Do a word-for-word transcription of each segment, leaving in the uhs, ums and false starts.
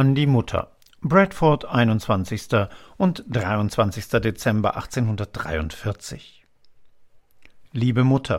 an die Mutter. Bradford, einundzwanzigster und dreiundzwanzigster Dezember achtzehnhundertdreiundvierzig. Liebe Mutter,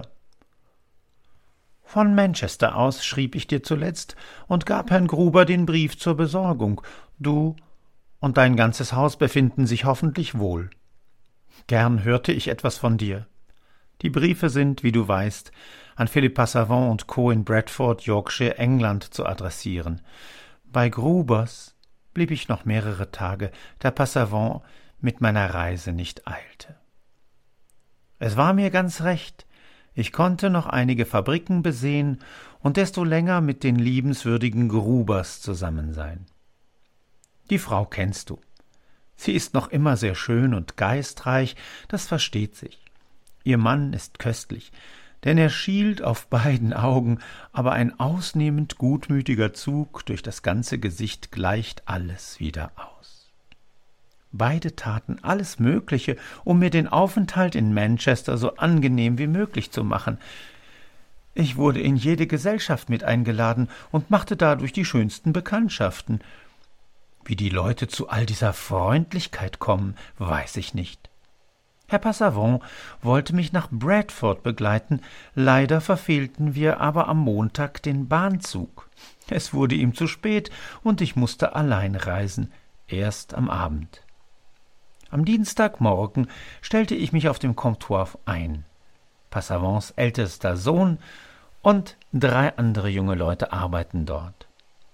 von Manchester aus schrieb ich dir zuletzt und gab Herrn Gruber den Brief zur Besorgung. Du und dein ganzes Haus befinden sich hoffentlich wohl. Gern hörte ich etwas von dir. Die Briefe sind, wie du weißt, an Philipp Passavant und Co. in Bradford, Yorkshire, England zu adressieren. Bei Grubers blieb ich noch mehrere Tage, da Passavant mit meiner Reise nicht eilte. Es war mir ganz recht, ich konnte noch einige Fabriken besehen und desto länger mit den liebenswürdigen Grubers zusammen sein. Die Frau kennst du. Sie ist noch immer sehr schön und geistreich, das versteht sich. Ihr Mann ist köstlich, denn er schielt auf beiden Augen, aber ein ausnehmend gutmütiger Zug durch das ganze Gesicht gleicht alles wieder aus. Beide taten alles Mögliche, um mir den Aufenthalt in Manchester so angenehm wie möglich zu machen. Ich wurde in jede Gesellschaft mit eingeladen und machte dadurch die schönsten Bekanntschaften. Wie die Leute zu all dieser Freundlichkeit kommen, weiß ich nicht. Herr Passavant wollte mich nach Bradford begleiten, leider verfehlten wir aber am Montag den Bahnzug. Es wurde ihm zu spät, und ich musste allein reisen, erst am Abend. Am Dienstagmorgen stellte ich mich auf dem Comptoir ein. Passavants ältester Sohn und drei andere junge Leute arbeiten dort.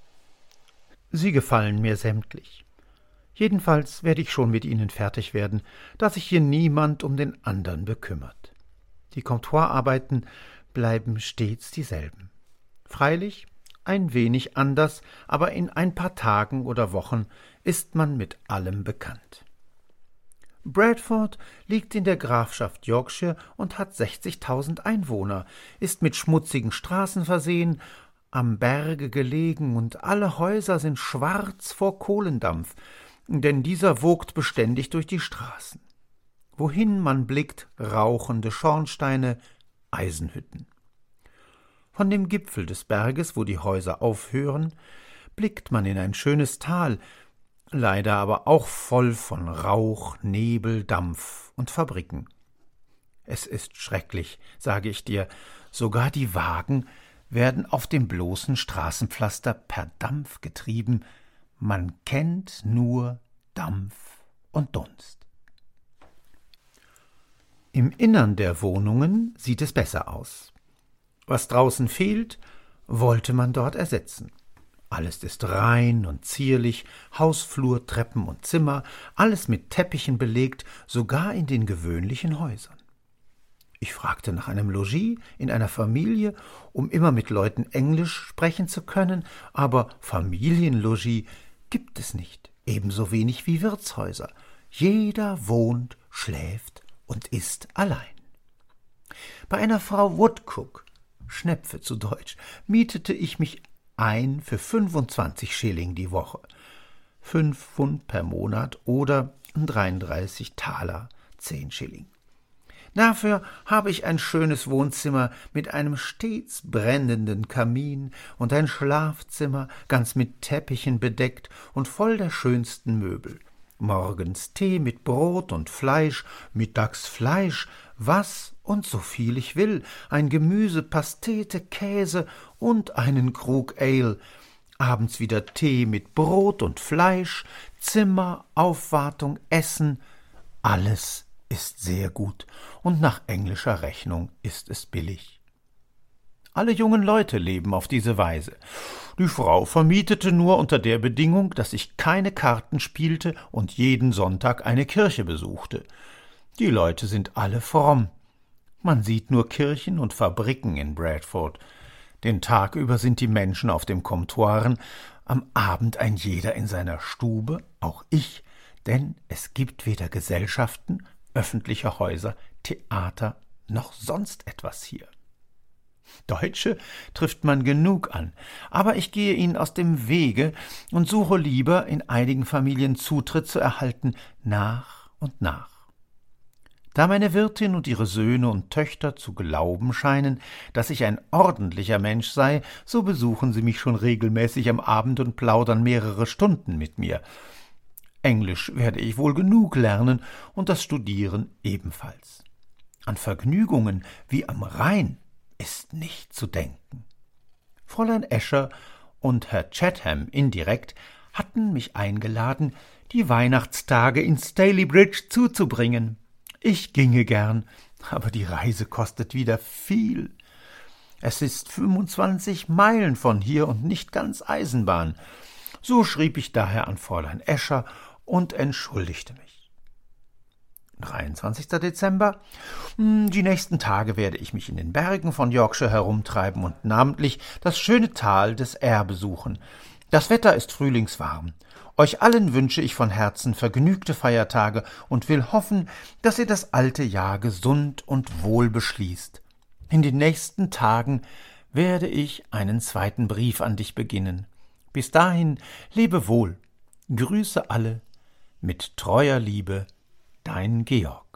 Sie gefallen mir sämtlich. Jedenfalls werde ich schon mit ihnen fertig werden, da sich hier niemand um den anderen bekümmert. Die Comptoirarbeiten bleiben stets dieselben. Freilich ein wenig anders, aber in ein paar Tagen oder Wochen ist man mit allem bekannt. Bradford liegt in der Grafschaft Yorkshire und hat sechzigtausend Einwohner, ist mit schmutzigen Straßen versehen, am Berge gelegen, und alle Häuser sind schwarz vor Kohlendampf, denn dieser wogt beständig durch die Straßen. Wohin man blickt, rauchende Schornsteine, Eisenhütten. Von dem Gipfel des Berges, wo die Häuser aufhören, blickt man in ein schönes Tal, leider aber auch voll von Rauch, Nebel, Dampf und Fabriken. Es ist schrecklich, sage ich dir, sogar die Wagen werden auf dem bloßen Straßenpflaster per Dampf getrieben. Man kennt nur Dampf und Dunst. Im Innern der Wohnungen sieht es besser aus. Was draußen fehlt, wollte man dort ersetzen. Alles ist rein und zierlich, Hausflur, Treppen und Zimmer, alles mit Teppichen belegt, sogar in den gewöhnlichen Häusern. Ich fragte nach einem Logis in einer Familie, um immer mit Leuten Englisch sprechen zu können, aber Familienlogis gibt es nicht, ebenso wenig wie Wirtshäuser. Jeder wohnt, schläft und ist allein. Bei einer Frau Woodcook, Schnepfe zu Deutsch, mietete ich mich ein für fünfundzwanzig Schilling die Woche, fünf Pfund per Monat oder dreiunddreißig Taler, zehn Schilling. Dafür habe ich ein schönes Wohnzimmer mit einem stets brennenden Kamin und ein Schlafzimmer, ganz mit Teppichen bedeckt und voll der schönsten Möbel. Morgens Tee mit Brot und Fleisch, mittags Fleisch, was und so viel ich will, ein Gemüse, Pastete, Käse und einen Krug Ale, abends wieder Tee mit Brot und Fleisch, Zimmer, Aufwartung, Essen, alles ist sehr gut, und nach englischer Rechnung ist es billig. Alle jungen Leute leben auf diese Weise. Die Frau vermietete nur unter der Bedingung, dass ich keine Karten spielte und jeden Sonntag eine Kirche besuchte. Die Leute sind alle fromm. Man sieht nur Kirchen und Fabriken in Bradford. Den Tag über sind die Menschen auf dem Comptoiren, am Abend ein jeder in seiner Stube, auch ich, denn es gibt weder Gesellschaften, öffentliche Häuser, Theater noch sonst etwas hier. Deutsche trifft man genug an, aber ich gehe ihnen aus dem Wege und suche lieber, in einigen Familien Zutritt zu erhalten, nach und nach. Da meine Wirtin und ihre Söhne und Töchter zu glauben scheinen, dass ich ein ordentlicher Mensch sei, so besuchen sie mich schon regelmäßig am Abend und plaudern mehrere Stunden mit mir. Englisch werde ich wohl genug lernen und das Studieren ebenfalls. An Vergnügungen wie am Rhein ist nicht zu denken. Fräulein Äscher und Herr Chatham indirekt hatten mich eingeladen, die Weihnachtstage in Stalybridge zuzubringen. Ich ginge gern, aber die Reise kostet wieder viel. Es ist fünfundzwanzig Meilen von hier und nicht ganz Eisenbahn. So schrieb ich daher an Fräulein Äscher und entschuldigte mich. dreiundzwanzigster Dezember. Die nächsten Tage werde ich mich in den Bergen von Yorkshire herumtreiben und namentlich das schöne Tal des Aire besuchen. Das Wetter ist frühlingswarm. Euch allen wünsche ich von Herzen vergnügte Feiertage und will hoffen, dass ihr das alte Jahr gesund und wohl beschließt. In den nächsten Tagen werde ich einen zweiten Brief an dich beginnen. Bis dahin lebe wohl. Grüße alle. Mit treuer Liebe, dein Georg.